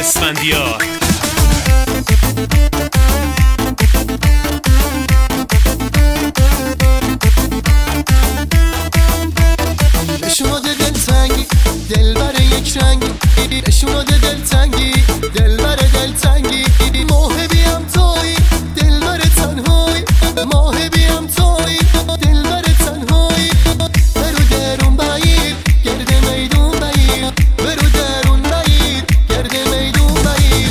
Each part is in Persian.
اسفندیار. شده دلتنگی دلبر یک رنگی، شده دلتنگی دلبر دلتنگی، موهبیم توی دلبر تنهایی، موهبیم توی دلبر تنهایی، برو درون بایید گرد میدون بایید، برو درون بایید گرد میدون بایید.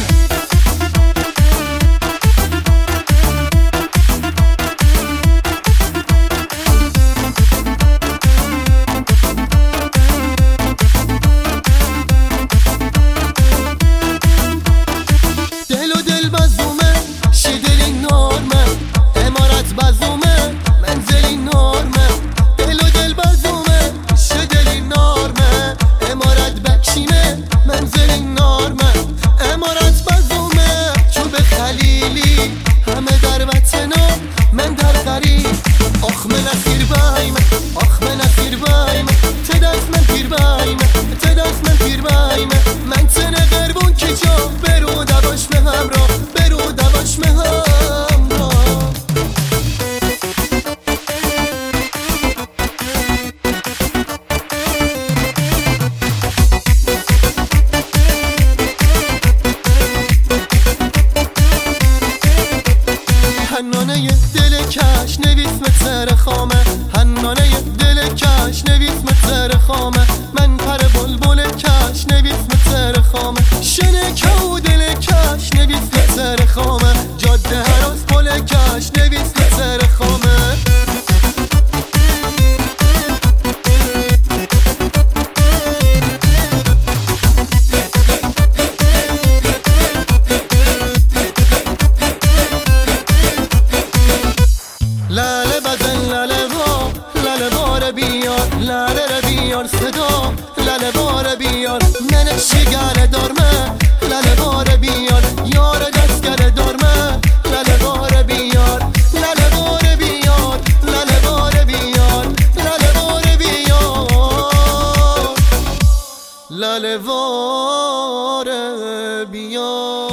همه در وطنو من در غریب، آخ من اسیر بایم، آخ من اسیر بایم، تدست من پیر بایم، تدست من پیر بایم، من تنه قربون که جا برو دواش به همراه، برو دواش به همراه. حنانه دل کش نویس متر خامه، حنانه دل کش نویس متر خامه، من پر بلبل کش نویس متر خامه، شنکه و دل کش نویس متر خامه، جاده هراس پل کش نویس متر خامه. لاله بدن لاله با لاله بار بیار، لاله را بیار صدا لاله بار بیار، من شگل دارمه لاله بار بیار، یار دستگل دارمه لاله بار بیار، لاله بار بیار، لاله بار بیار، لاله بار بیار، لاله بار بیار.